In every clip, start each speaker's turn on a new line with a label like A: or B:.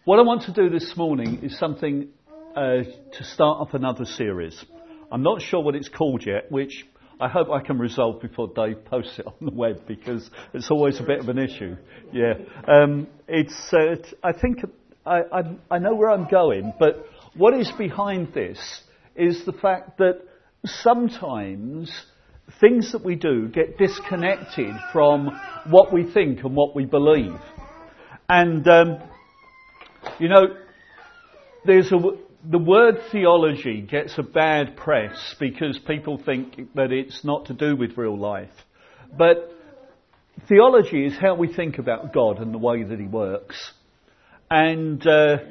A: What I want to do this morning is something to start off another series. I'm not sure what it's called yet, which I hope I can resolve before Dave posts it on the web, because it's always a bit of an issue. Yeah, I think I know where I'm going, but what is behind this is the fact that sometimes things that we do get disconnected from what we think and what we believe. And, the word theology gets a bad press because people think that it's not to do with real life. But theology is how we think about God and the way that He works. And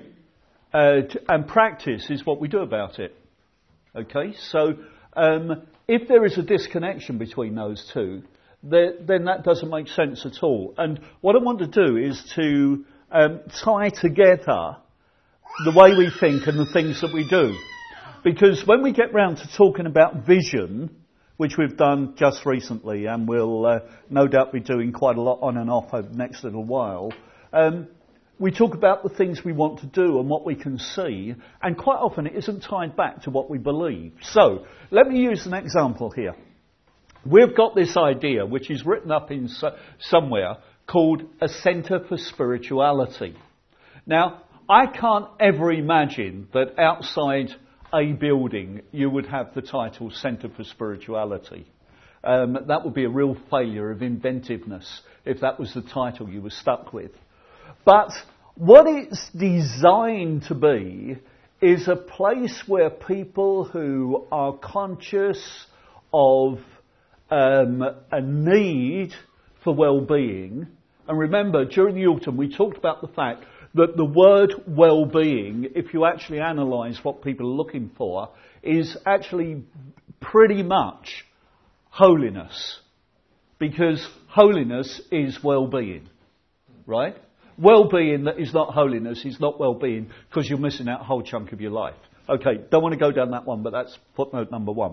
A: practice is what we do about it. Okay? So, if there is a disconnection between those two, then that doesn't make sense at all. And what I want to do is to tie together the way we think and the things that we do. Because when we get round to talking about vision, which we've done just recently and we'll no doubt be doing quite a lot on and off over the next little while, we talk about the things we want to do and what we can see, and quite often it isn't tied back to what we believe. So, let me use an example here. We've got this idea, which is written up in somewhere, called a Centre for Spirituality. Now, I can't ever imagine that outside a building you would have the title Centre for Spirituality. That would be a real failure of inventiveness if that was the title you were stuck with. But what it's designed to be is a place where people who are conscious of a need for well-being, and remember, during the autumn we talked about the fact that the word well-being, if you actually analyse what people are looking for, is actually pretty much holiness. Because holiness is well-being, right? Well-being that is not holiness is not well-being, because you're missing out a whole chunk of your life. Okay, don't want to go down that one, but that's footnote number one.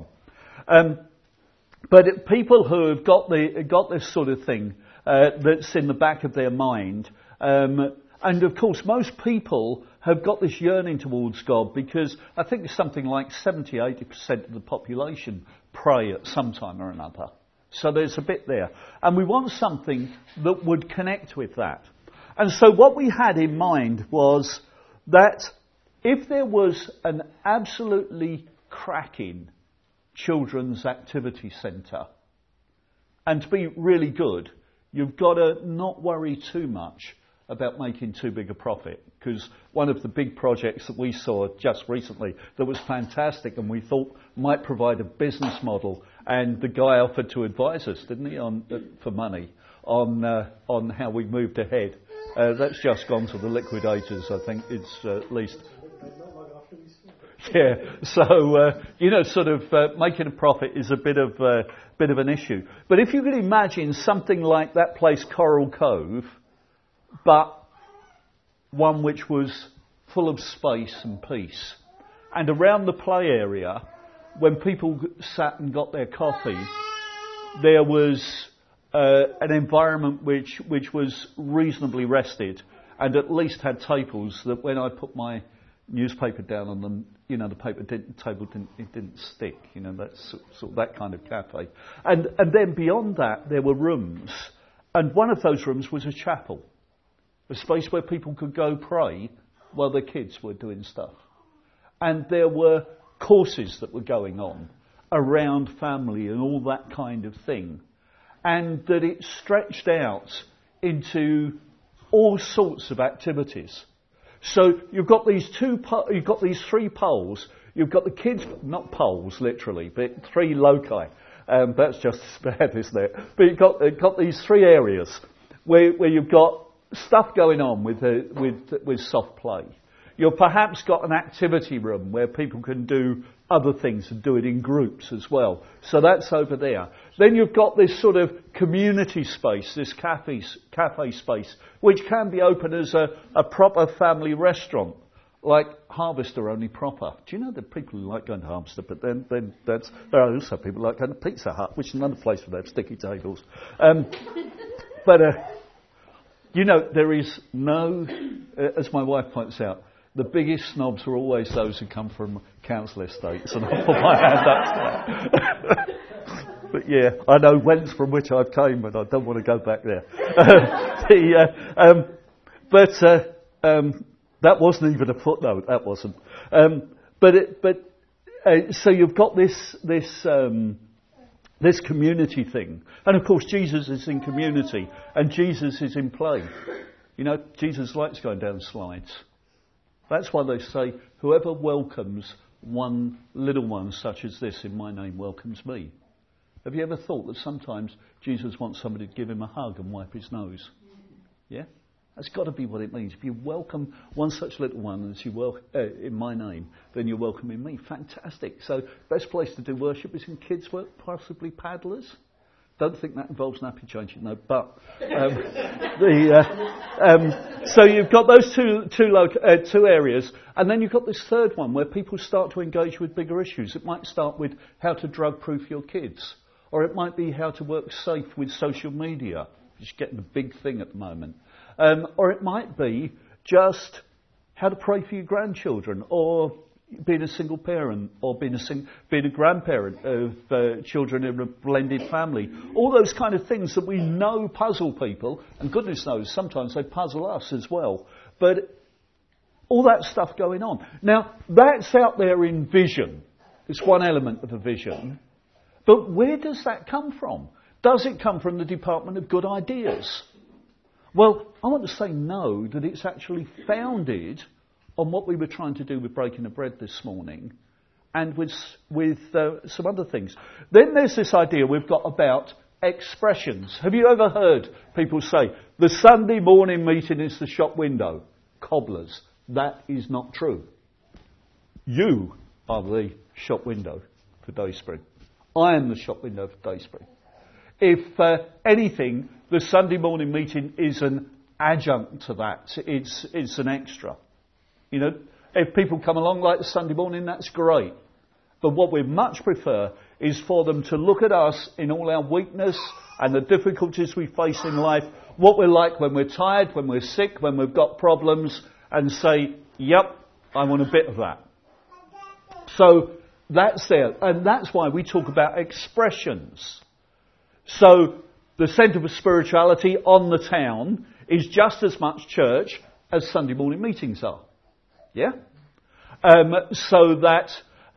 A: But people who have got this sort of thing that's in the back of their mind, and of course most people have got this yearning towards God, because I think it's something like 70-80% of the population pray at some time or another. So there's a bit there. And we want something that would connect with that. And so what we had in mind was that if there was an absolutely cracking children's activity centre, and to be really good, you've got to not worry too much about making too big a profit. Because one of the big projects that we saw just recently that was fantastic and we thought might provide a business model, and the guy offered to advise us, didn't he, for money on how we moved ahead. That's just gone to the liquidators. I think it's at least. Yeah, so making a profit is a bit of an issue. But if you could imagine something like that place, Coral Cove, but one which was full of space and peace, and around the play area, when people sat and got their coffee, there was an environment which was reasonably rested, and at least had tables that when I put my newspaper down on them, the table didn't stick. That's sort of that kind of cafe. And then beyond that, there were rooms, and one of those rooms was a chapel, a space where people could go pray while their kids were doing stuff. And there were courses that were going on around family and all that kind of thing, and that it stretched out into all sorts of activities. So you've got these three poles. You've got the kids, not poles literally, but three loci. That's just as bad, isn't it? But you've got these three areas where you've got stuff going on with soft play. You've perhaps got an activity room where people can do other things and do it in groups as well. So that's over there. Then you've got this sort of community space, this cafe space, which can be open as a proper family restaurant, like Harvester, only proper. Do you know that people like going to Harvester, but then there are also people like going to Pizza Hut, which is another place where they have sticky tables. But You know, there is no, as my wife points out, the biggest snobs are always those who come from council estates, and I'll put my hand up to that. But yeah, I know whence from which I came, but I don't want to go back there. That wasn't even a footnote. That wasn't. So you've got this community thing, and of course Jesus is in community, and Jesus is in play. You know, Jesus likes going down slides. That's why they say, whoever welcomes one little one such as this in my name welcomes me. Have you ever thought that sometimes Jesus wants somebody to give him a hug and wipe his nose? Yeah? That's got to be what it means. If you welcome one such little one as you in my name, then you're welcoming me. Fantastic. So, best place to do worship is in kids' work, possibly paddlers. Don't think that involves nappy changing, no. But so you've got those two areas, and then you've got this third one where people start to engage with bigger issues. It might start with how to drug-proof your kids, or it might be how to work safe with social media, which is getting the big thing at the moment. Or it might be just how to pray for your grandchildren, or being a single parent, or being a grandparent of children in a blended family. All those kind of things that we know puzzle people, and goodness knows sometimes they puzzle us as well. But all that stuff going on. Now, that's out there in vision. It's one element of a vision. But where does that come from? Does it come from the Department of Good Ideas? Well, I want to say no, that it's actually founded on what we were trying to do with breaking the bread this morning, and with some other things. Then there's this idea we've got about expressions. Have you ever heard people say, the Sunday morning meeting is the shop window? Cobblers. That is not true. You are the shop window for Dayspring. I am the shop window for Dayspring. If anything, the Sunday morning meeting is an adjunct to that. It's an extra. You know, if people come along like the Sunday morning, that's great. But what we much prefer is for them to look at us in all our weakness and the difficulties we face in life, what we're like when we're tired, when we're sick, when we've got problems, and say, yep, I want a bit of that. So that's there. And that's why we talk about expressions. So the centre for spirituality on the town is just as much church as Sunday morning meetings are. Yeah? So that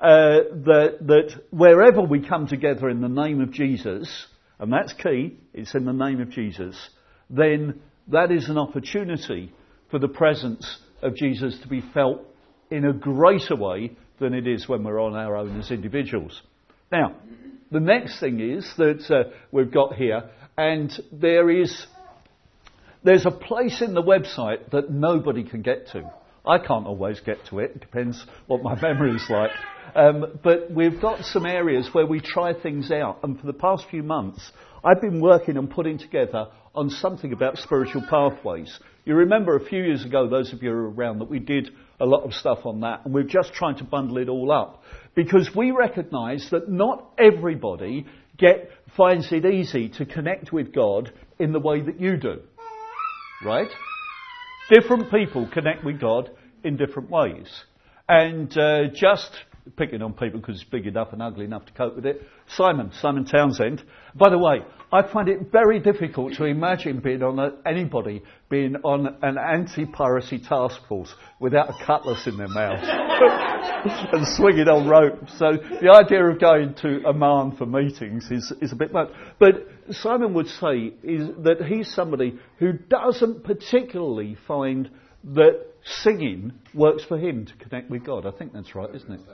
A: wherever we come together in the name of Jesus, and that's key, it's in the name of Jesus, then that is an opportunity for the presence of Jesus to be felt in a greater way than it is when we're on our own as individuals. Now, the next thing is that we've got here, and there's a place in the website that nobody can get to. I can't always get to it. It depends what my memory is like. But we've got some areas where we try things out. And for the past few months, I've been working on putting together on something about spiritual pathways. You remember a few years ago, those of you who are around, that we did a lot of stuff on that. And we're just trying to bundle it all up. Because we recognise that not everybody finds it easy to connect with God in the way that you do. Right? Different people connect with God in different ways. And just picking on people because it's big enough and ugly enough to cope with it. Simon Townsend. By the way, I find it very difficult to imagine anybody being on an anti-piracy task force without a cutlass in their mouth and swinging on rope. So the idea of going to Amman for meetings is a bit much. But Simon would say is that he's somebody who doesn't particularly find that singing works for him to connect with God. I think that's right, isn't it?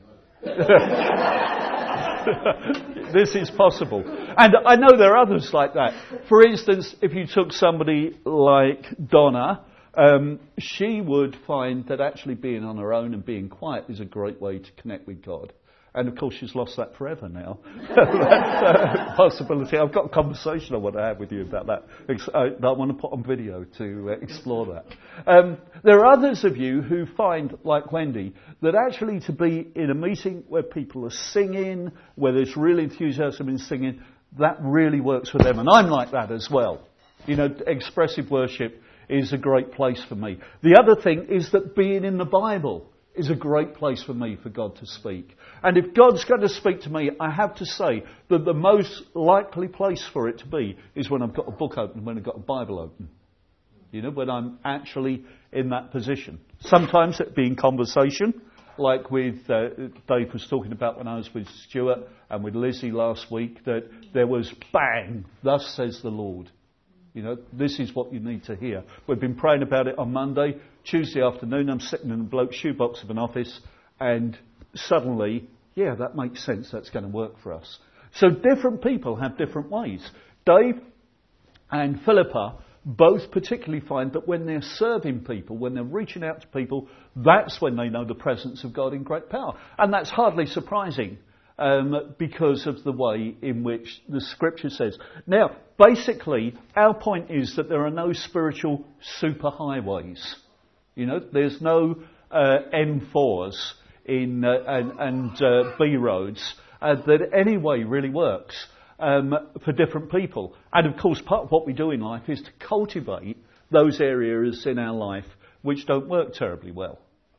A: This is possible. And I know there are others like that. For instance, if you took somebody like Donna, she would find that actually being on her own and being quiet is a great way to connect with God. And of course she's lost that forever now. That's possibility. I've got a conversation I want to have with you about that. I want to put on video to explore that. There are others of you who find, like Wendy, that actually to be in a meeting where people are singing, where there's real enthusiasm in singing, that really works for them. And I'm like that as well. Expressive worship is a great place for me. The other thing is that being in the Bible is a great place for me for God to speak. And if God's going to speak to me, I have to say that the most likely place for it to be is when I've got a book open, when I've got a Bible open. When I'm actually in that position. Sometimes it'd be in conversation, like with Dave was talking about when I was with Stuart and with Lizzie last week, that there was bang, thus says the Lord. This is what you need to hear. We've been praying about it on Monday. Tuesday afternoon, I'm sitting in the bloke's shoebox of an office, and suddenly, that makes sense. That's going to work for us. So different people have different ways. Dave and Philippa both particularly find that when they're serving people, when they're reaching out to people, that's when they know the presence of God in great power. And that's hardly surprising. Because of the way in which the scripture says. Now, basically, our point is that there are no spiritual superhighways. There's no M4s and B roads that anyway really works for different people. And of course, part of what we do in life is to cultivate those areas in our life which don't work terribly well.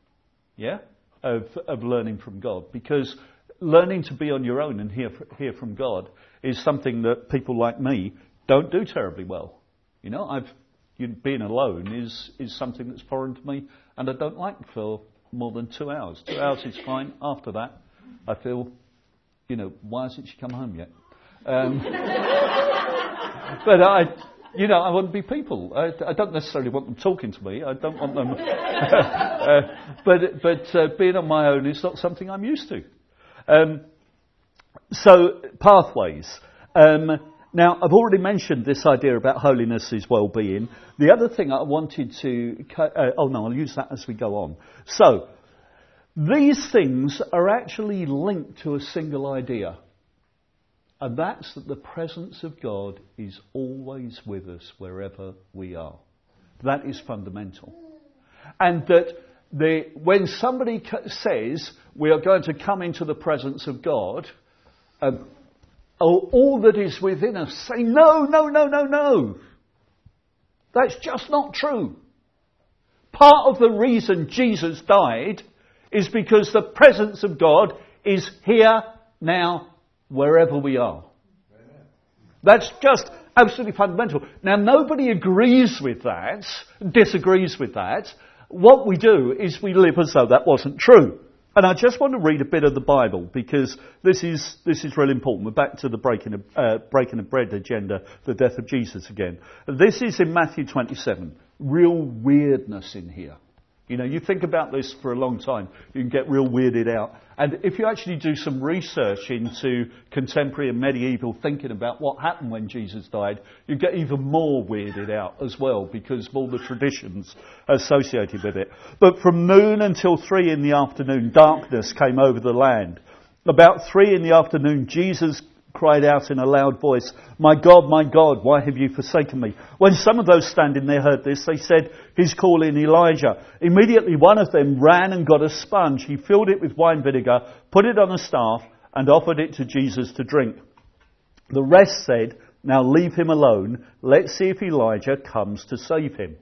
A: Of learning from God, because learning to be on your own and hear from God is something that people like me don't do terribly well. Being alone is something that's foreign to me, and I don't like for more than 2 hours. 2 hours is fine. After that, I feel, why hasn't she come home yet? But I want to be people. I don't necessarily want them talking to me. I don't want them. But being on my own is not something I'm used to. So, pathways. Now, I've already mentioned this idea about holiness is well-being. The other thing I wanted to... I'll use that as we go on. So, these things are actually linked to a single idea. And that's that the presence of God is always with us wherever we are. That is fundamental. And that when somebody says we are going to come into the presence of God, all that is within us say, no. That's just not true. Part of the reason Jesus died is because the presence of God is here, now, wherever we are. That's just absolutely fundamental. Now, nobody agrees with that, disagrees with that. What we do is we live as though that wasn't true. And I just want to read a bit of the Bible, because this is really important. We're back to the breaking of bread agenda, the death of Jesus again. This is in Matthew 27. Real weirdness in here. You think about this for a long time, you can get real weirded out. And if you actually do some research into contemporary and medieval thinking about what happened when Jesus died, you get even more weirded out as well, because of all the traditions associated with it. But from noon until 3 in the afternoon, darkness came over the land. About 3 in the afternoon, Jesus cried out in a loud voice, my God, why have you forsaken me?" When some of those standing there heard this, they said, "He's calling Elijah." Immediately one of them ran and got a sponge. He filled it with wine vinegar, put it on a staff, and offered it to Jesus to drink. The rest said, "Now leave him alone. Let's see if Elijah comes to save him."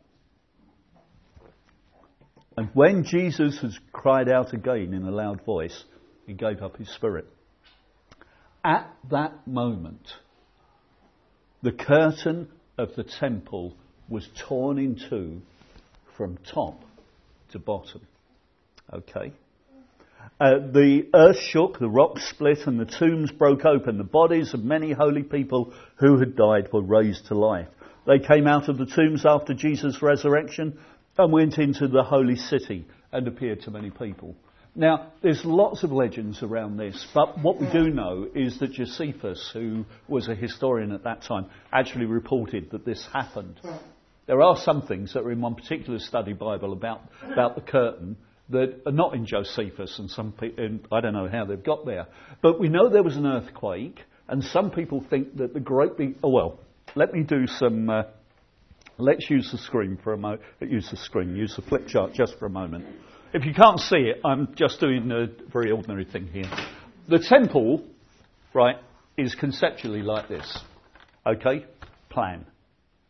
A: And when Jesus has cried out again in a loud voice, he gave up his spirit. At that moment, the curtain of the temple was torn in two from top to bottom. Okay? The earth shook, the rocks split, and the tombs broke open. The bodies of many holy people who had died were raised to life. They came out of the tombs after Jesus' resurrection and went into the holy city and appeared to many people. Now, there's lots of legends around this, but what we do know is that Josephus, who was a historian at that time, actually reported that this happened. There are some things that are in one particular study Bible about the curtain that are not in Josephus, and some people, I don't know how they've got there. But we know there was an earthquake, and some people think that the great big... Oh, well, let me do some... let's use the screen for a moment. Use the flip chart just for a moment. If you can't see it, I'm just doing a very ordinary thing here. The temple, right, is conceptually like this. Okay? Plan.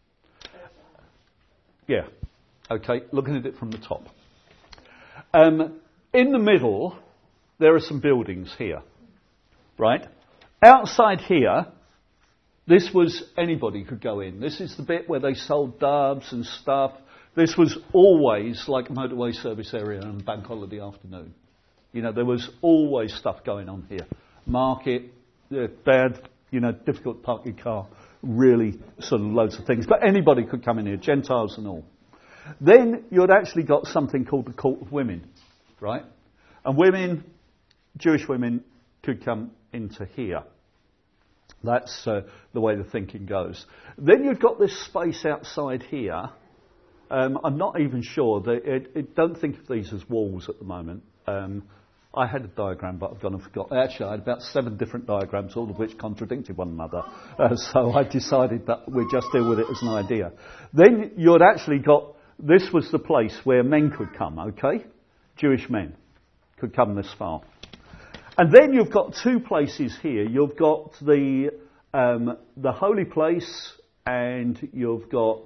A: Yeah. Okay, looking at it from the top. In the middle, there are some buildings here. Right? Outside here, this was anybody could go in. This is the bit where they sold doves and stuff. This was always like a motorway service area on a bank holiday afternoon. You know, there was always stuff going on here. Market, bad, difficult to park your car. Really sort of loads of things. But anybody could come in here, Gentiles and all. Then you'd actually got something called the Court of Women, right? And women, Jewish women, could come into here. That's the way the thinking goes. Then you've got this space outside here. I'm not even sure. Don't think of these as walls at the moment. I had a diagram, but I've gone and forgot. Actually, I had about 7 different diagrams, all of which contradicted one another. So I decided that we'd just deal with it as an idea. Then you'd actually got, this was the place where men could come, okay? Jewish men could come this far. And then you've got 2 places here. You've got the holy place, and you've got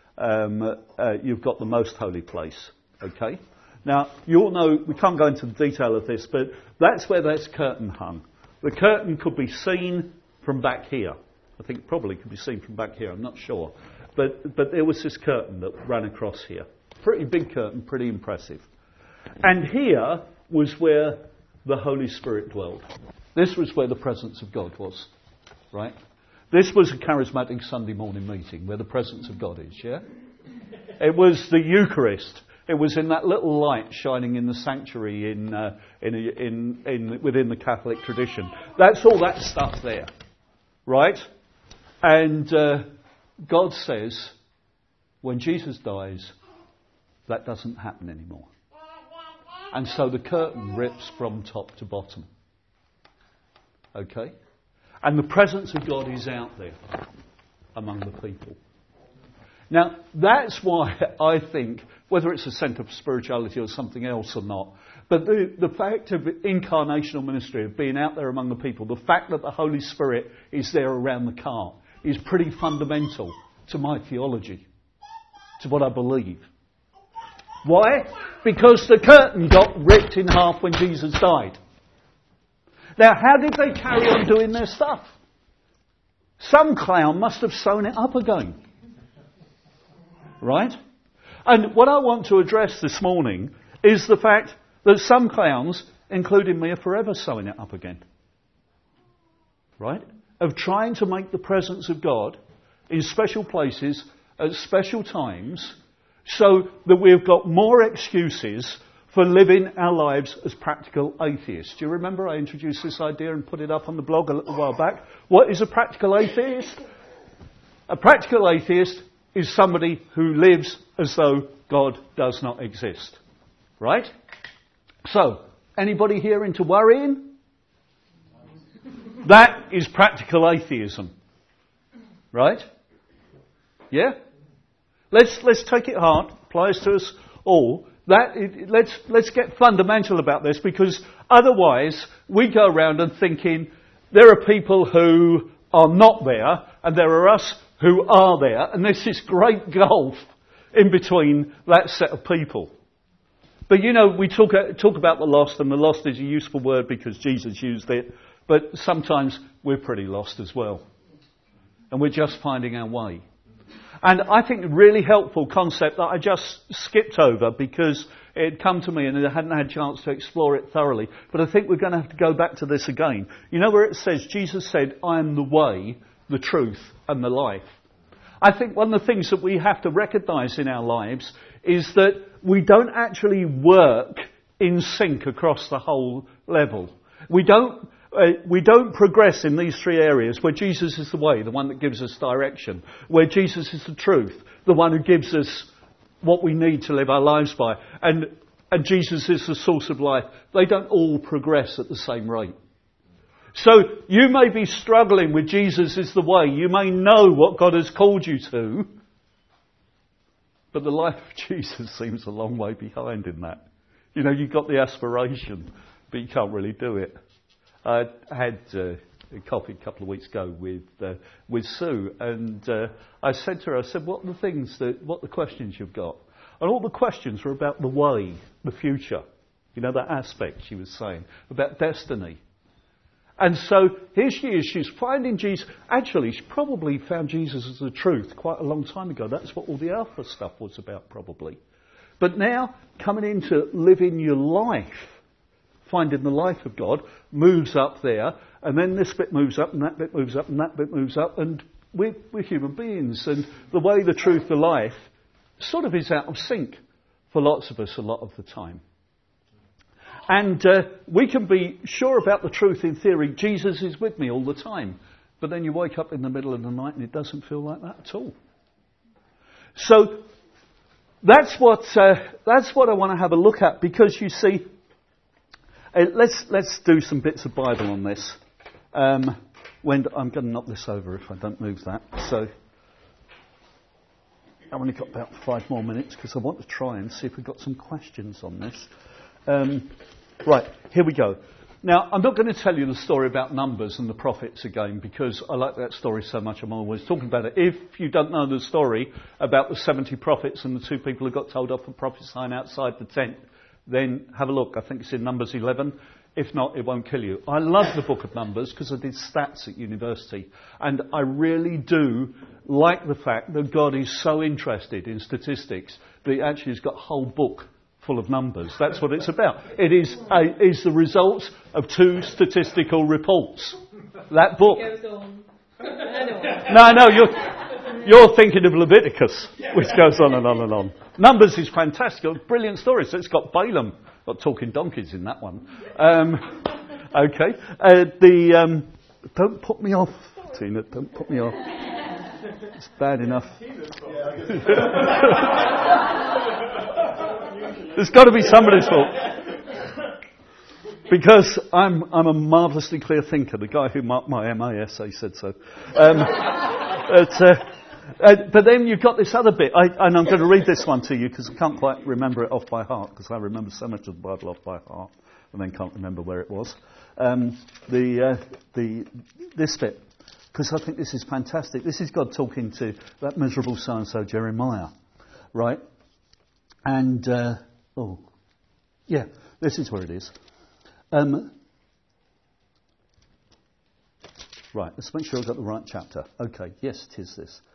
A: the most holy place. Okay. Now you all know we can't go into the detail of this, but that's where that curtain hung. The curtain could be seen from back here. I think probably could be seen from back here. I'm not sure, but there was this curtain that ran across here. Pretty big curtain, pretty impressive. And here was where the Holy Spirit dwelled. This was where the presence of God was, right? This was a charismatic Sunday morning meeting where the presence of God is, yeah? It was the Eucharist. It was in that little light shining in the sanctuary within the Catholic tradition. That's all that stuff there, right? And God says, when Jesus dies, that doesn't happen anymore. And so the curtain rips from top to bottom. Okay? And the presence of God is out there among the people. Now, that's why I think, whether it's a centre of spirituality or something else or not, but the fact of incarnational ministry, of being out there among the people, the fact that the Holy Spirit is there around the cart, is pretty fundamental to my theology, to what I believe. Why? Because the curtain got ripped in half when Jesus died. Now, how did they carry on doing their stuff? Some clown must have sewn it up again. Right? And what I want to address this morning is the fact that some clowns, including me, are forever sewing it up again. Right? Of trying to make the presence of God in special places at special times so that we've got more excuses for living our lives as practical atheists. Do you remember I introduced this idea and put it up on the blog a little while back? What is a practical atheist? A practical atheist is somebody who lives as though God does not exist. Right? So, anybody here into worrying? That is practical atheism. Right? Yeah? Let's take it hard. Applies to us all. Let's get fundamental about this, because otherwise we go around and thinking there are people who are not there and there are us who are there, and there's this great gulf in between that set of people. But we talk about the lost, and the lost is a useful word because Jesus used it, but sometimes we're pretty lost as well. And we're just finding our way. And I think a really helpful concept that I just skipped over because it had come to me and I hadn't had a chance to explore it thoroughly. But I think we're going to have to go back to this again. You know where it says, Jesus said, I am the way, the truth and the life. I think one of the things that we have to recognise in our lives is that we don't actually work in sync across the whole level. We don't progress in these 3 areas where Jesus is the way, the one that gives us direction, where Jesus is the truth, the one who gives us what we need to live our lives by, and Jesus is the source of life. They don't all progress at the same rate. So you may be struggling with Jesus is the way. You may know what God has called you to, but the life of Jesus seems a long way behind in that. You've got the aspiration, but you can't really do it. I had coffee a couple of weeks ago with Sue, and I said to her, what are the questions you've got? And all the questions were about the way, the future. You know, that aspect she was saying, about destiny. And so here she is, she's finding Jesus. Actually, she probably found Jesus as the truth quite a long time ago. That's what all the Alpha stuff was about, probably. But now, coming into living your life, finding the life of God, moves up there, and then this bit moves up, and that bit moves up, and that bit moves up, and we're human beings, and the way, the truth, the life sort of is out of sync for lots of us a lot of the time. And we can be sure about the truth in theory. Jesus is with me all the time. But then you wake up in the middle of the night and it doesn't feel like that at all. So that's what I want to have a look at, because you see, let's do some bits of Bible on this. When I'm going to knock this over if I don't move that. So I've only got about 5 more minutes because I want to try and see if we've got some questions on this. Right, here we go. Now, I'm not going to tell you the story about Numbers and the prophets again, because I like that story so much I'm always talking about it. If you don't know the story about the 70 prophets and the 2 people who got told off for prophesying outside the tent, then have a look. I think it's in Numbers 11. If not, it won't kill you. I love the book of Numbers because I did stats at university. And I really do like the fact that God is so interested in statistics that he actually has got a whole book full of numbers. That's what it's about. It is the results of 2 statistical reports. That book. No, you're thinking of Leviticus, which goes on and on and on. Numbers is fantastic. Brilliant story. So it's got Balaam. Got talking donkeys in that one. Okay. Don't put me off, Tina. Don't put me off. It's bad enough. There's got to be somebody's fault. Because I'm a marvellously clear thinker. The guy who marked my MA essay said so. But then you've got this other bit, and I'm going to read this one to you because I can't quite remember it off by heart, because I remember so much of the Bible off by heart and then can't remember where it was. This bit, because I think this is fantastic. This is God talking to that miserable so-and-so Jeremiah, right? And, this is where it is. Right, let's make sure I've got the right chapter. Okay, yes, it is this.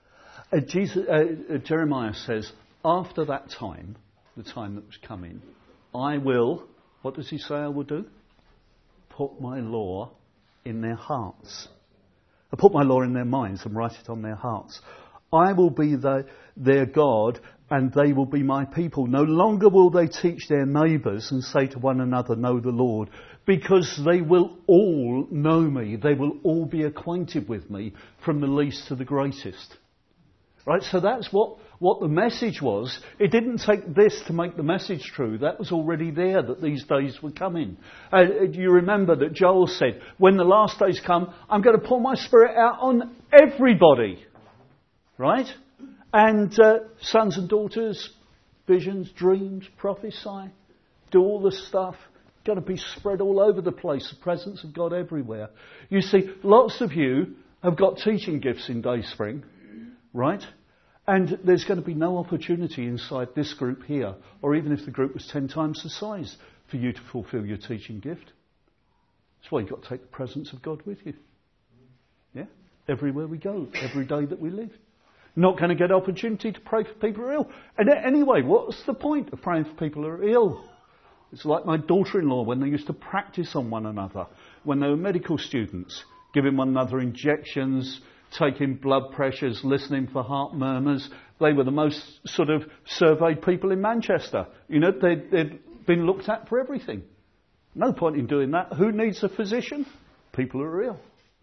A: Jeremiah says, after that time, the time that was coming, I will, what does he say I will do? Put my law in their hearts. I put my law in their minds and write it on their hearts. I will be their God, and they will be my people. No longer will they teach their neighbours and say to one another, know the Lord, because they will all know me. They will all be acquainted with me, from the least to the greatest. Right, so that's what the message was. It didn't take this to make the message true. That was already there, that these days were coming. You remember that Joel said, when the last days come, I'm going to pour my Spirit out on everybody. Right? And sons and daughters, visions, dreams, prophesy, do all the stuff. Going to be spread all over the place, the presence of God everywhere. You see, lots of you have got teaching gifts in Dayspring, right? And there's going to be no opportunity inside this group here, or even if the group was 10 times the size, for you to fulfill your teaching gift. That's why you've got to take the presence of God with you. Yeah? Everywhere we go, every day that we live. Not going to get opportunity to pray for people who are ill. And anyway, what's the point of praying for people who are ill? It's like my daughter-in-law when they used to practice on one another, when they were medical students, giving one another injections, taking blood pressures, listening for heart murmurs. They were the most sort of surveyed people in Manchester. You know, they'd been looked at for everything. No point in doing that. Who needs a physician? People who are ill.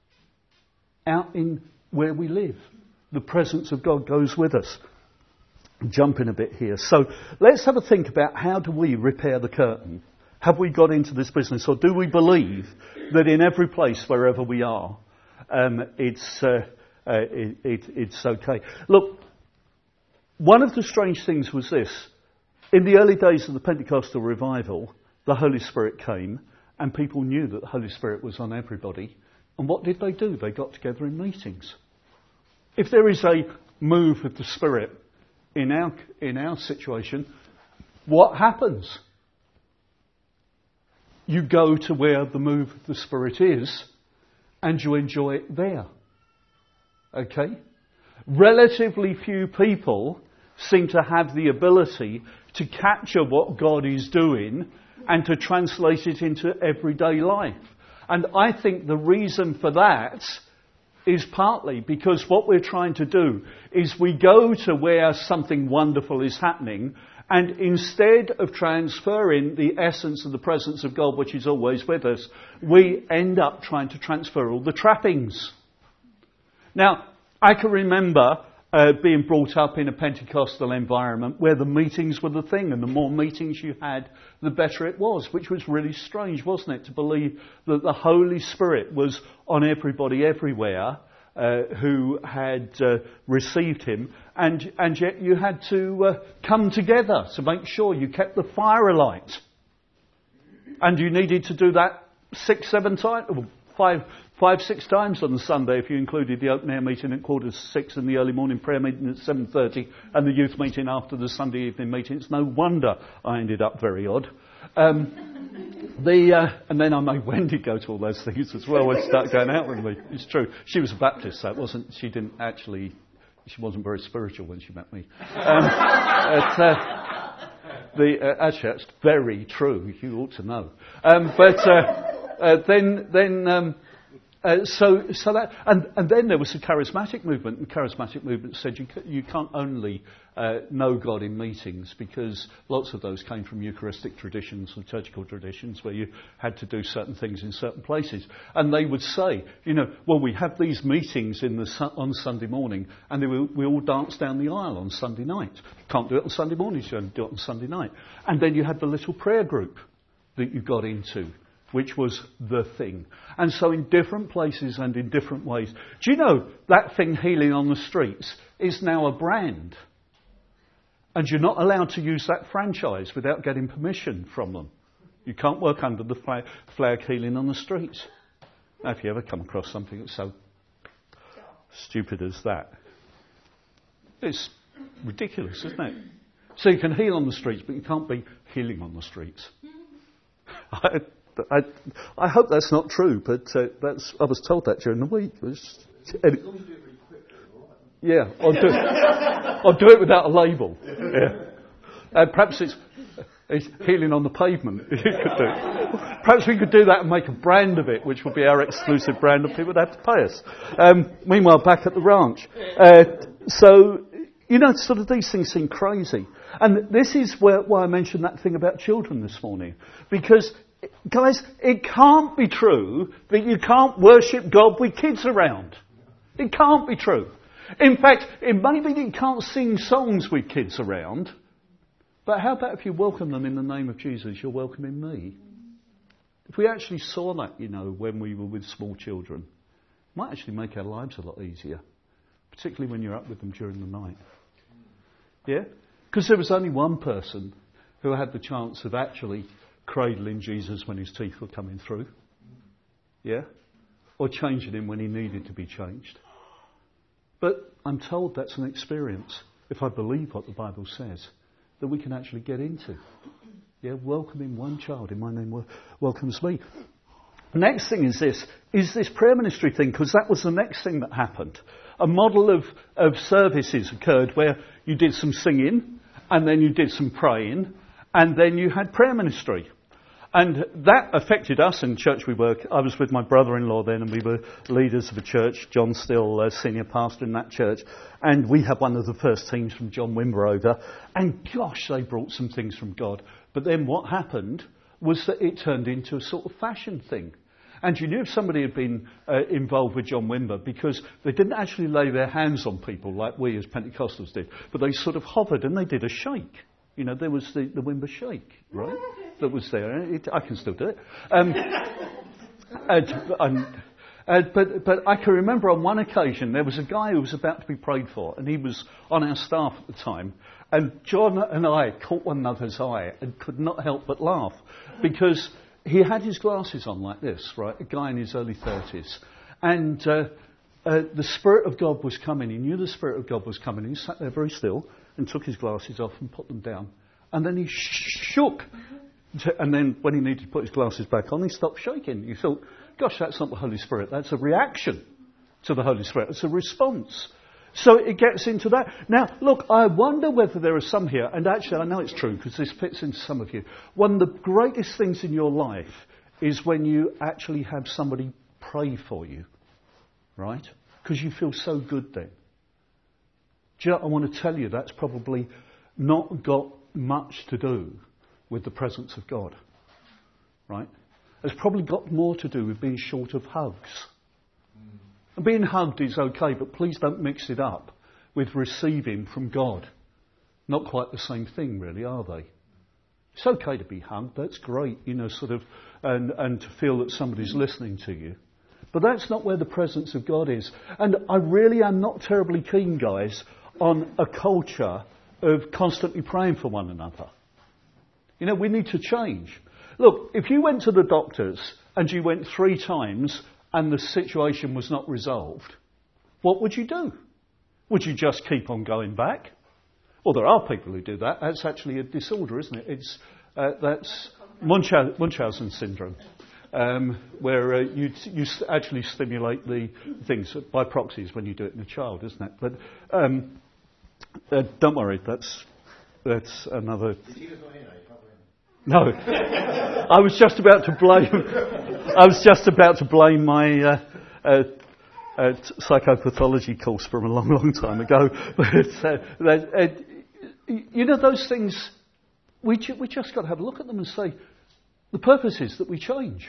A: Out in where we live, the presence of God goes with us. Jumping a bit here. So let's have a think about, how do we repair the curtain? Have we got into this business, or do we believe that in every place, wherever we are, it's okay? Look, one of the strange things was this. In the early days of the Pentecostal revival, the Holy Spirit came, and people knew that the Holy Spirit was on everybody. And what did they do? They got together in meetings. If there is a move of the Spirit in our situation, what happens? You go to where the move of the Spirit is, and you enjoy it there. Okay? Relatively few people seem to have the ability to capture what God is doing and to translate it into everyday life. And I think the reason for that is partly because what we're trying to do is we go to where something wonderful is happening, and instead of transferring the essence of the presence of God, which is always with us, we end up trying to transfer all the trappings. Now, I can remember being brought up in a Pentecostal environment where the meetings were the thing, and the more meetings you had, the better it was, which was really strange, wasn't it, to believe that the Holy Spirit was on everybody everywhere who had received him, and yet you had to come together to make sure you kept the fire alight. And you needed to do that 6, 7 times, 5, 6 times on the Sunday if you included the open air meeting at 5:45 and the early morning prayer meeting at 7:30 and the youth meeting after the Sunday evening meeting. It's no wonder I ended up very odd. And then I made Wendy go to all those things as well and start going out with me. It's true. She was a Baptist, so she wasn't very spiritual when she met me. Actually, that's very true. You ought to know. And then there was the charismatic movement, and the charismatic movement said you can't only know God in meetings, because lots of those came from Eucharistic traditions, liturgical traditions, where you had to do certain things in certain places. And they would say, well, we have these meetings on Sunday morning, and we all dance down the aisle on Sunday night. Can't do it on Sunday mornings, you only do it on Sunday night. And then you had the little prayer group that you got into, which was the thing. And so in different places and in different ways. Do you know that thing, Healing on the Streets, is now a brand? And you're not allowed to use that franchise without getting permission from them. You can't work under the flag Healing on the Streets. Now, if you ever come across something that's so stupid as that, it's ridiculous, isn't it? So you can heal on the streets, but you can't be healing on the streets. I hope that's not true, but I was told that during the week. Yeah, I'll do it without a label. Yeah. Perhaps it's healing on the pavement. You could do. Perhaps we could do that and make a brand of it, which would be our exclusive brand, and people would have to pay us. Meanwhile, back at the ranch. Sort of these things seem crazy. And this is why I mentioned that thing about children this morning. Because, guys, it can't be true that you can't worship God with kids around. It can't be true. In fact, it may be that you can't sing songs with kids around, but how about if you welcome them in the name of Jesus, you're welcoming me? If we actually saw that, when we were with small children, it might actually make our lives a lot easier, particularly when you're up with them during the night. Yeah? Because there was only one person who had the chance of actually cradling Jesus when his teeth were coming through. Yeah? Or changing him when he needed to be changed. But I'm told that's an experience, if I believe what the Bible says, that we can actually get into. Yeah? Welcoming one child in my name welcomes me. The next thing is this prayer ministry thing, because that was the next thing that happened. A model of services occurred where you did some singing, and then you did some praying, and then you had prayer ministry. And that affected us in church we were. I was with my brother-in-law then, and we were leaders of a church. John's still senior pastor in that church. And we had one of the first teams from John Wimber over. And gosh, they brought some things from God. But then what happened was that it turned into a sort of fashion thing. And you knew if somebody had been involved with John Wimber, because they didn't actually lay their hands on people like we as Pentecostals did, but they sort of hovered and they did a shake. There was the Wimber shake, right? That was there. I can still do it. But I can remember on one occasion there was a guy who was about to be prayed for, and he was on our staff at the time. And John and I caught one another's eye and could not help but laugh, because he had his glasses on like this, right? A guy in his early 30s. And the Spirit of God was coming. He knew the Spirit of God was coming. He sat there very still and took his glasses off and put them down. And then he shook. And then when he needed to put his glasses back on, he stopped shaking. You thought, gosh, that's not the Holy Spirit. That's a reaction to the Holy Spirit. It's a response. So it gets into that. Now, look, I wonder whether there are some here, and actually I know it's true because this fits into some of you. One of the greatest things in your life is when you actually have somebody pray for you, right? Because you feel so good then. Do you know, I want to tell you that's probably not got much to do with the presence of God, right? It's probably got more to do with being short of hugs. And being hugged is okay, but please don't mix it up with receiving from God. Not quite the same thing, really, are they? It's okay to be hugged. That's great, sort of, and to feel that somebody's listening to you. But that's not where the presence of God is. And I really am not terribly keen, guys, on a culture of constantly praying for one another. We need to change. Look, if you went to the doctors and you went 3 times and the situation was not resolved, what would you do? Would you just keep on going back? Well, there are people who do that. That's actually a disorder, isn't it? That's Munchausen syndrome, where you actually stimulate the things by proxies when you do it in a child, isn't it? But don't worry, that's another. Did you No, I was just about to blame my psychopathology course from a long, long time ago. But those things, we just got to have a look at them and say, the purpose is that we change.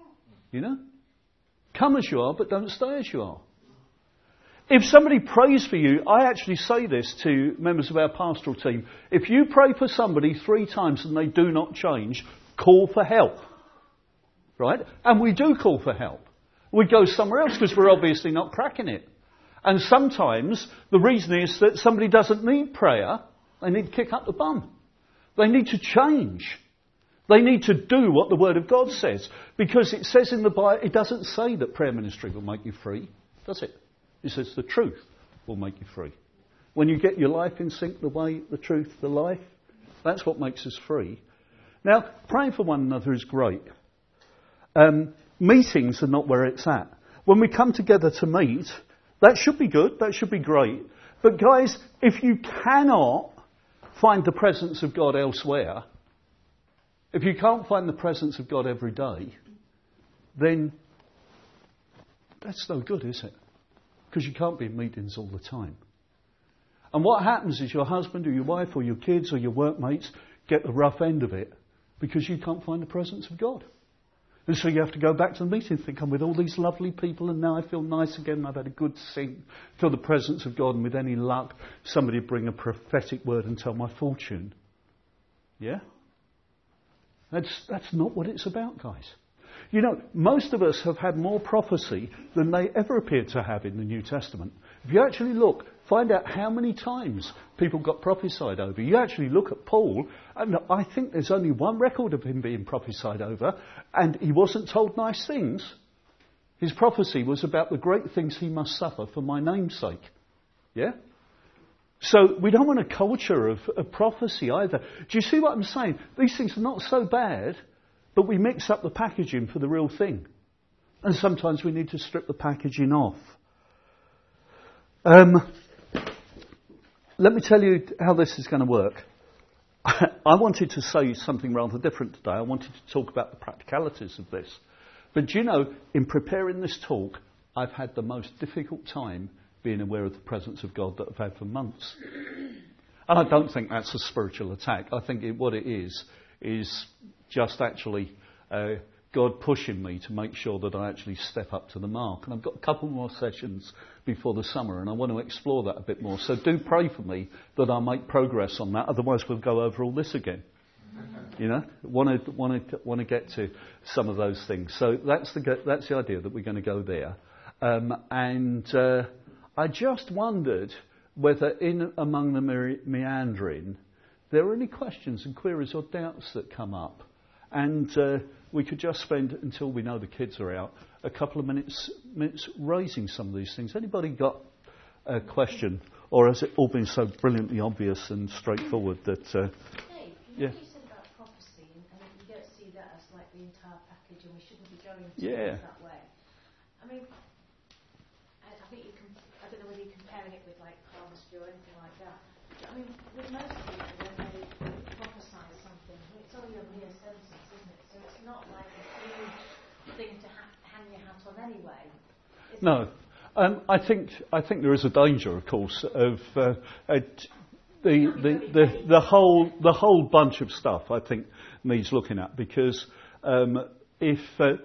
A: Come as you are, but don't stay as you are. If somebody prays for you, I actually say this to members of our pastoral team. If you pray for somebody 3 times and they do not change, call for help. Right? And we do call for help. We go somewhere else because we're obviously not cracking it. And sometimes the reason is that somebody doesn't need prayer. They need to kick up the bum. They need to change. They need to do what the Word of God says. Because it says in the Bible, it doesn't say that prayer ministry will make you free, does it? It says the truth will make you free. When you get your life in sync, the way, the truth, the life, that's what makes us free. Now, praying for one another is great. Meetings are not where it's at. When we come together to meet, that should be good, that should be great. But guys, if you cannot find the presence of God elsewhere, if you can't find the presence of God every day, then that's no good, is it? Because you can't be in meetings all the time. And what happens is your husband or your wife or your kids or your workmates get the rough end of it because you can't find the presence of God. And so you have to go back to the meeting and think, I'm with all these lovely people and now I feel nice again and I've had a good sing. Feel the presence of God, and with any luck, somebody bring a prophetic word and tell my fortune. Yeah? That's not what it's about, guys. Most of us have had more prophecy than they ever appeared to have in the New Testament. If you actually look, find out how many times people got prophesied over. You actually look at Paul, and I think there's only one record of him being prophesied over, and he wasn't told nice things. His prophecy was about the great things he must suffer for my name's sake. Yeah? So we don't want a culture of prophecy either. Do you see what I'm saying? These things are not so bad, but we mix up the packaging for the real thing. And sometimes we need to strip the packaging off. Let me tell you how this is going to work. I wanted to say something rather different today. I wanted to talk about the practicalities of this. But do you know, in preparing this talk, I've had the most difficult time being aware of the presence of God that I've had for months. And I don't think that's a spiritual attack. I think what it is just actually God pushing me to make sure that I actually step up to the mark. And I've got a couple more sessions before the summer, and I want to explore that a bit more. So do pray for me that I make progress on that. Otherwise, we'll go over all this again. Want to get to some of those things. So that's the idea, that we're going to go there. I just wondered whether in among the meandering there are any questions and queries or doubts that come up. And we could just spend, until we know the kids are out, a couple of minutes raising some of these things. Anybody got a question? Or has it all been so brilliantly obvious and straightforward that...
B: Dave,
A: yeah.
B: What you said about prophecy, and you don't see that as like the entire package, and we shouldn't be going to it that way. I mean, I think I don't know whether you're comparing it with like palmistry or anything like that. But, I mean, with most people, when they prophesy something, it's only a mere sentence, isn't it? So it's not like a huge thing to hang your hat on anyway.
A: No. I think there is a danger, of course, of the whole bunch of stuff. I think needs looking at, because if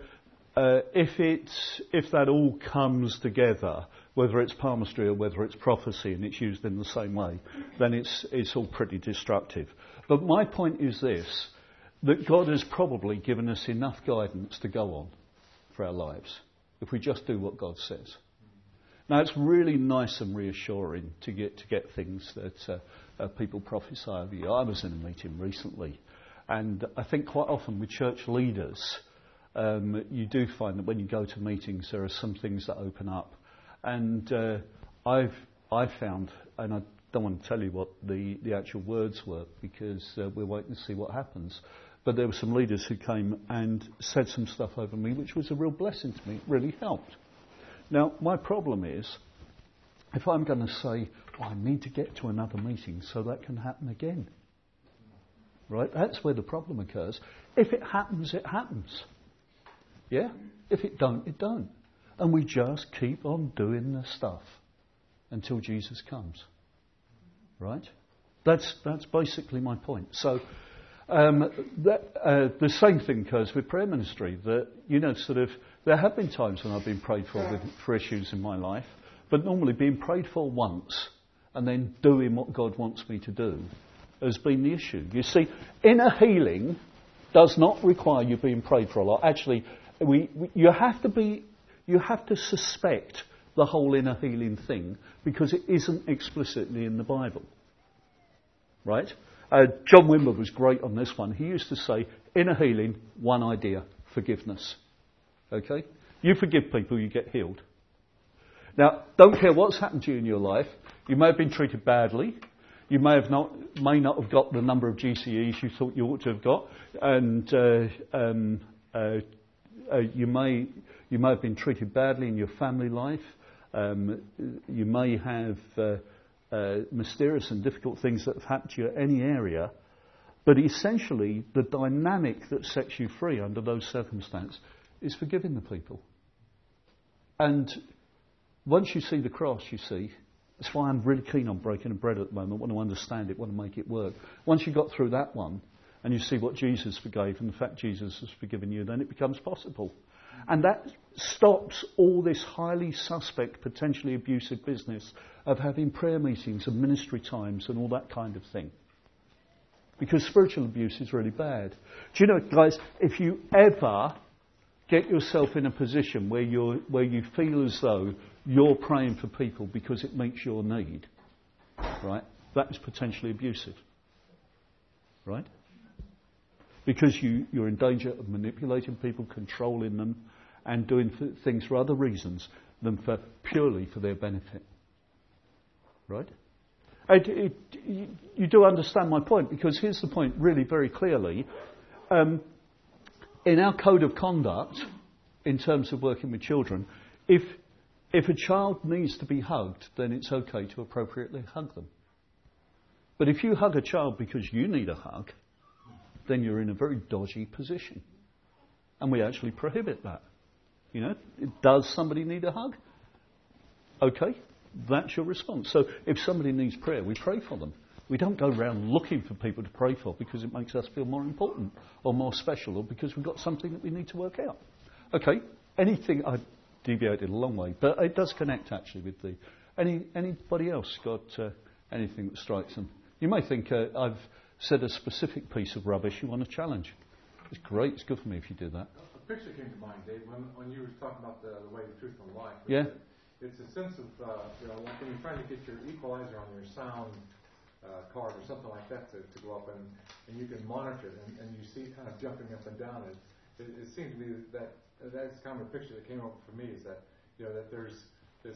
A: that all comes together, whether it's palmistry or whether it's prophecy, and it's used in the same way, then it's all pretty destructive. But my point is this: that God has probably given us enough guidance to go on for our lives if we just do what God says. Now, it's really nice and reassuring to get things that people prophesy over you. I was in a meeting recently, and I think quite often with church leaders, you do find that when you go to meetings, there are some things that open up. And I've found, and I don't want to tell you what the actual words were, because we're waiting to see what happens, but there were some leaders who came and said some stuff over me, which was a real blessing to me. It really helped. Now, my problem is, if I'm going to say, I need to get to another meeting so that can happen again. Right? That's where the problem occurs. If it happens, it happens. Yeah? If it don't, it don't. And we just keep on doing the stuff until Jesus comes. Right? That's basically my point. So, the same thing occurs with prayer ministry. That, there have been times when I've been prayed for issues in my life, but normally being prayed for once and then doing what God wants me to do has been the issue. You see, inner healing does not require you being prayed for a lot. Actually, you have to suspect the whole inner healing thing, because it isn't explicitly in the Bible. Right? John Wimber was great on this one. He used to say, inner healing, one idea: forgiveness. Okay? You forgive people, you get healed. Now, don't care what's happened to you in your life. You may have been treated badly. You may not have got the number of GCEs you thought you ought to have got, and you may have been treated badly in your family life. You may have mysterious and difficult things that have happened to you in any area. But essentially, the dynamic that sets you free under those circumstances is forgiving the people. And once you see the cross, that's why I'm really keen on breaking the bread at the moment. I want to understand it, want to make it work. Once you got through that one, and you see what Jesus forgave, and the fact Jesus has forgiven you, then it becomes possible. And that stops all this highly suspect, potentially abusive business of having prayer meetings and ministry times and all that kind of thing. Because spiritual abuse is really bad. Do you know, guys, if you ever get yourself in a position where you feel as though you're praying for people because it meets your need, right, that is potentially abusive. Right? Because you're in danger of manipulating people, controlling them, and doing things for other reasons than purely for their benefit. Right? You do understand my point, because here's the point really very clearly. In our code of conduct, in terms of working with children, if a child needs to be hugged, then it's okay to appropriately hug them. But if you hug a child because you need a hug, then you're in a very dodgy position. And we actually prohibit that. Does somebody need a hug? Okay, that's your response. So if somebody needs prayer, we pray for them. We don't go around looking for people to pray for because it makes us feel more important or more special, or because we've got something that we need to work out. Okay, anything, I deviated a long way, but it does connect actually with the... Anybody else got anything that strikes them? You may think I've said a specific piece of rubbish you want to challenge. It's great, it's good for me if you do that.
C: A picture came to mind, Dave, when you were talking about the way, the truth, and the life.
A: Yeah.
C: It's a sense of, when you're trying to get your equalizer on your sound card or something like that to go up, and you can monitor it, and you see kind of jumping up and down. It seems to me that that's kind of a picture that came up for me, is that that there's this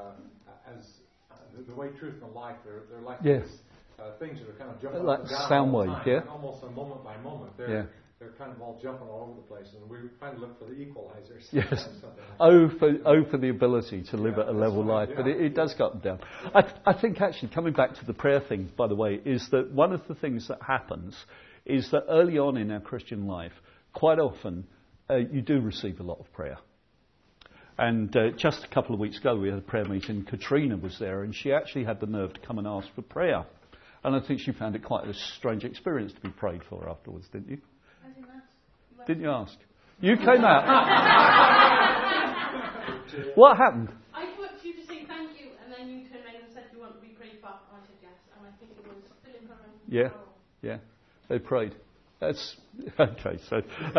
C: the way truth and life, they're like
A: yes.
C: this, things that are kind of jumping
A: like
C: up and down
A: sound
C: all the
A: wave,
C: time,
A: yeah.
C: like almost a moment by moment. They're kind of all jumping all over the place, and we're trying to look for the equalizers.
A: Yes.
C: Like
A: for the ability to live at a level life, but it does go up and down. I think actually, coming back to the prayer thing, by the way, is that one of the things that happens is that early on in our Christian life, quite often, you do receive a lot of prayer. And just a couple of weeks ago, we had a prayer meeting. Katrina was there, and she actually had the nerve to come and ask for prayer. And I think she found it quite a strange experience to be prayed for afterwards, didn't you? Didn't you ask? You came out. What happened?
D: I thought you to say thank you, and then you turned around and said you want to be prayed for. I said yes, and I think it was Philip and
A: Yeah, they prayed. That's okay. So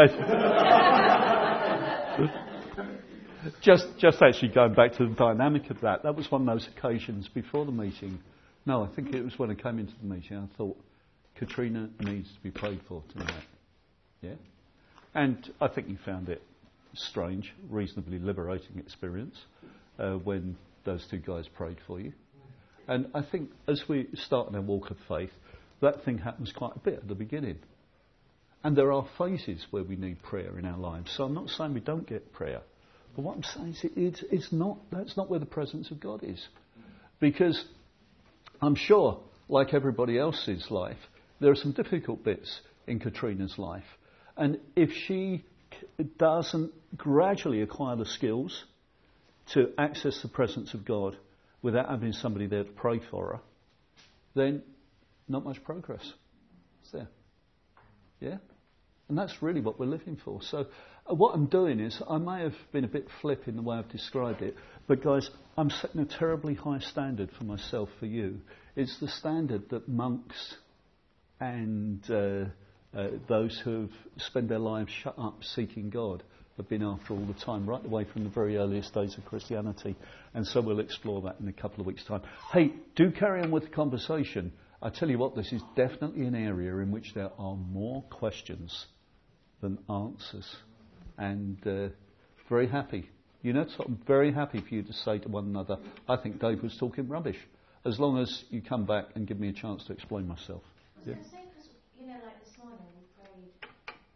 A: just actually going back to the dynamic of that. That was one of those occasions before the meeting. No, I think it was when I came into the meeting. I thought Katrina needs to be prayed for tonight. Yeah. And I think you found it strange, reasonably liberating experience when those two guys prayed for you. And I think as we start in our walk of faith, that thing happens quite a bit at the beginning. And there are phases where we need prayer in our lives. So I'm not saying we don't get prayer. But what I'm saying is that's not where the presence of God is. Because I'm sure, like everybody else's life, there are some difficult bits in Katrina's life. And if she doesn't gradually acquire the skills to access the presence of God without having somebody there to pray for her, then not much progress is there. Yeah? And that's really what we're living for. So what I'm doing is, I may have been a bit flip in the way I've described it, but guys, I'm setting a terribly high standard for myself, for you. It's the standard that monks and those who have spent their lives shut up seeking God have been after all the time, right away from the very earliest days of Christianity. And so we'll explore that in a couple of weeks' time. Hey, do carry on with the conversation. I tell you what, this is definitely an area in which there are more questions than answers. And very happy. You know, so I'm very happy for you to say to one another, I think Dave was talking rubbish. As long as you come back and give me a chance to explain myself.
B: I was going to say, because, like this morning we prayed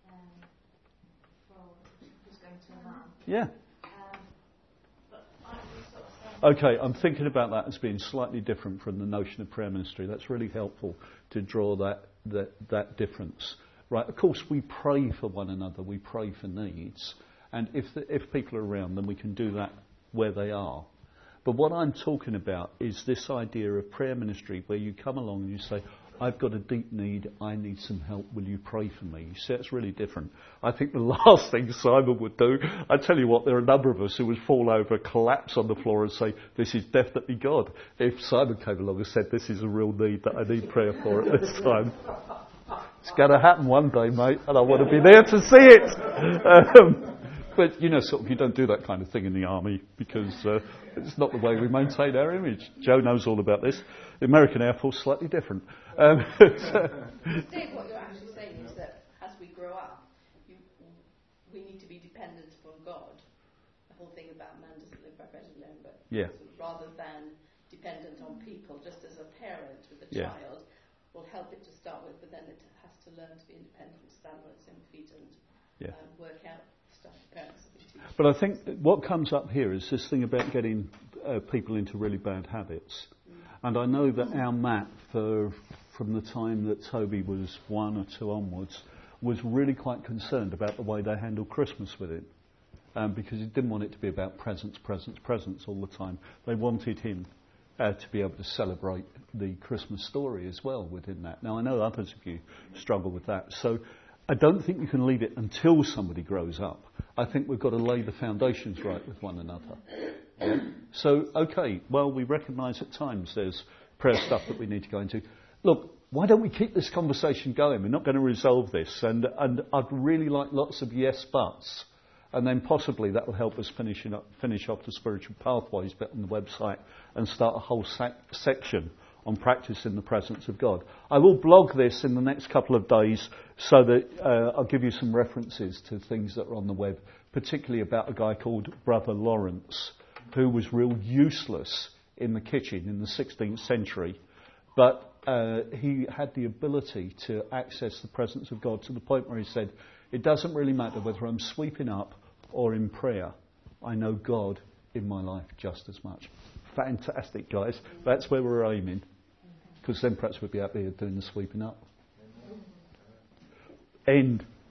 B: for who's going to Oman.
A: Yeah.
B: But I was sort of saying...
A: Okay, I'm thinking about that as being slightly different from the notion of prayer ministry. That's really helpful to draw that difference. Right, of course, we pray for one another, we pray for needs, and if people are around, then we can do that where they are. But what I'm talking about is this idea of prayer ministry, where you come along and you say, I've got a deep need, I need some help, will you pray for me? You see, it's really different. I think the last thing Simon would do, I tell you what, there are a number of us who would fall over, collapse on the floor and say, this is definitely God. If Simon came along and said, this is a real need that I need prayer for at this time. It's going to happen one day, mate, and I want to be there to see it. But, sort of, you don't do that kind of thing in the army because it's not the way we maintain our image. Joe knows all about this. The American Air Force, slightly different.
D: Dave, what you're actually saying is that as we grow up, we need to be dependent upon God. The whole thing about man doesn't live by bread alone, but rather than dependent on people, just as a parent with a child will help it to start with, but then it has to learn to be independent, stand on its own feet and work out stuff parents have been teaching.
A: But I think what comes up here is this thing about getting people into really bad habits. And I know that our Matt, from the time that Toby was 1 or 2 onwards, was really quite concerned about the way they handled Christmas with him. Because he didn't want it to be about presents all the time. They wanted him to be able to celebrate the Christmas story as well within that. Now, I know others of you struggle with that. So I don't think you can leave it until somebody grows up. I think we've got to lay the foundations right with one another. Yeah? So, okay, well, we recognise at times there's prayer stuff that we need to go into. Look, why don't we keep this conversation going? We're not going to resolve this. And I'd really like lots of yes buts. And then possibly that will help us finish off the spiritual pathways bit on the website and start a whole section on practicing the presence of God. I will blog this in the next couple of days so that I'll give you some references to things that are on the web, particularly about a guy called Brother Lawrence, who was real useless in the kitchen in the 16th century, but he had the ability to access the presence of God to the point where he said, it doesn't really matter whether I'm sweeping up or in prayer, I know God in my life just as much. Fantastic, guys. That's where we're aiming, because then perhaps we'll be out there doing the sweeping up. End.